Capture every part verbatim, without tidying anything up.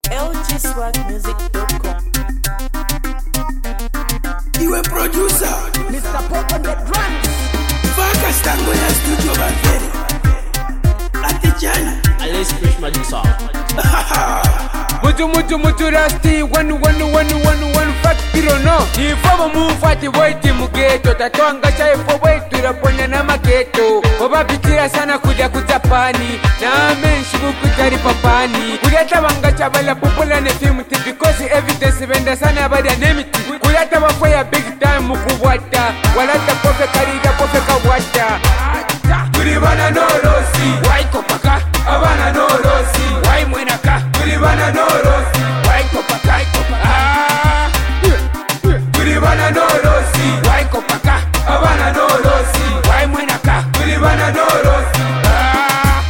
L G swag music dot com. You a producer, Mister Pop on the drums. Faka stango ya studio Baveri. Atijana Let's push my song. Mutu mutu mutu rasti wanu wanu wanu wanu wanu fakiro no Ifama mufati waiti mugeto Tatuanga chaifo waitu raponya na mageto Oba pitira sana kuja kutapani Na amen shibu kutari papani Kuyata wanga chabala pupula ne film tipi Kosi evidence venda sana bada nemiti Kuyata wafaya big time mukubwata Walata pofe karida pofe kawata Kuribana no rosi Waiko paka Abana no rosi Wai mwenaka Kuribana no rosi Waiko paka Ah Kuribana no rosi Waiko paka Abana no rosi Wai mwenaka Kuribana no rosi Ah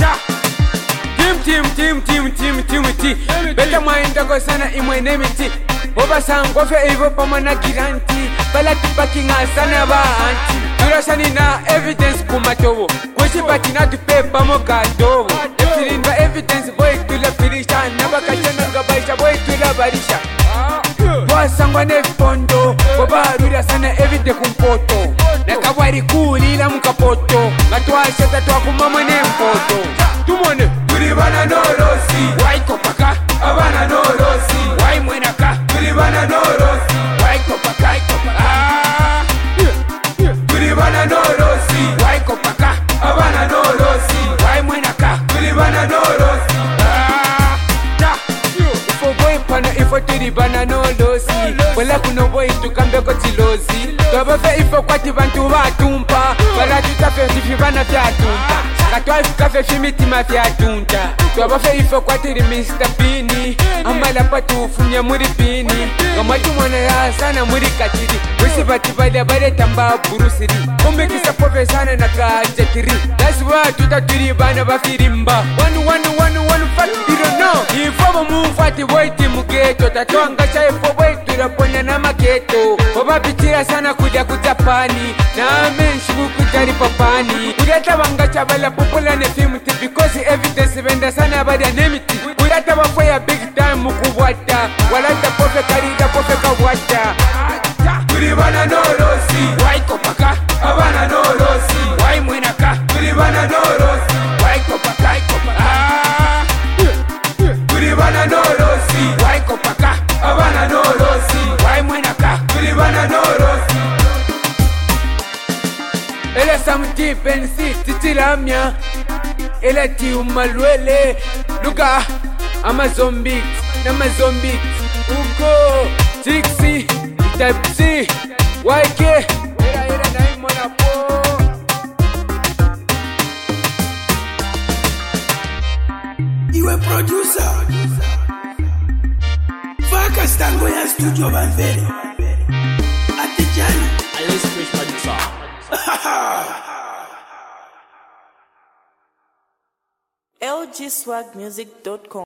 Team team team team team team team Beta mainda ko sana imwe nemiti Oba sangofe evo pamana giranti Bala tupaki nga sana ba anti Turashani na evidence kumatovo Kweshi bati na tupepa moka dovo Efirinba evidence boy tula firisha Naba kachana ngabaisha boy tula barisha Wasangwa nefondo Boba harura sana evidence kumpoto Nakawari kulila mukapoto Matuasha tatuwa kumama nempoto Tumone Kuribana no rosi Waiko paka Abana no rosi Wai mwenaka Kuribana no rosi Waiko paka Ah Kuribana no rosi Waiko paka Abana no rosi Wai mwenaka Kuribana no rosi Ah Ifo boy pano ifo turibana no rosi Wala kuno boy tukambe koti lozi Tobofe ifo kwati bantu batumpa Wala tutafe sifibana vya tumpa Katwa ifu kafe fimitima vya tunta Tobofe ifo kwati mister Pini Amala patu ufunya muri pini Gamatu mwana ya sana muri katiri Wisi bati bade bade tamba burusiri Kumbi kisa pofe sana na kajetiri That's why tutaturi bana bafirimba Wanu wanu wanu wanu fati biro no Ifo mufati waiti mugeto Tatuanga chaifo waitu raponya na mageto Oba pitira sana kuja kutapani Na amen shibu kutari papani Kuyata wanga chabala pupula ne film tipi Kosi evidence venda sana bada nemiti Kuyata wafaya big time mukubwata Walata pofe karida pofe kawata Kuribana no rosi Waiko paka Abana no rosi Wai mwenaka Kuribana no rosi Waiko paka Ah Kuribana no rosi Waiko paka Abana no rosi Wai mwenaka Kuribana no rosi Ele samti pensi titilamya Ele ti umalwele Luka Amazon Beat Amazon Beat Uko Tixi Type C Y K Era era na imona po You a producer, Faka stango ya studio Baveri. Atijana Let's push my song. L G swag music dot com.